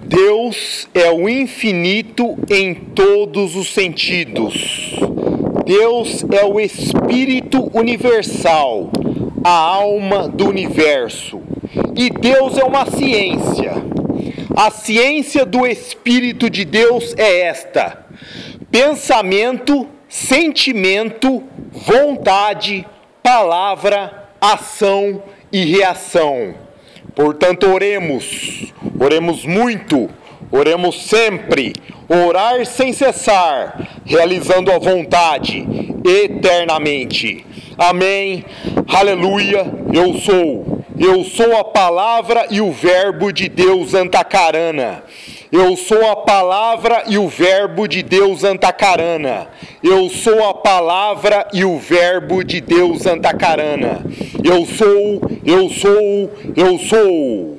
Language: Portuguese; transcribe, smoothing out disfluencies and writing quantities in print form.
Deus é o infinito em todos os sentidos. Deus é o Espírito universal, a alma do universo. E Deus é uma ciência. A ciência do Espírito de Deus é esta: pensamento, sentimento, vontade, palavra, ação e reação. Portanto, oremos muito, oremos sempre, orar sem cessar, realizando a vontade eternamente. Amém, aleluia, eu sou a palavra e o verbo de Deus Antacarana. Eu sou a palavra e o verbo de Deus Antacarana. Eu sou a palavra e o verbo de Deus Antacarana. Eu sou.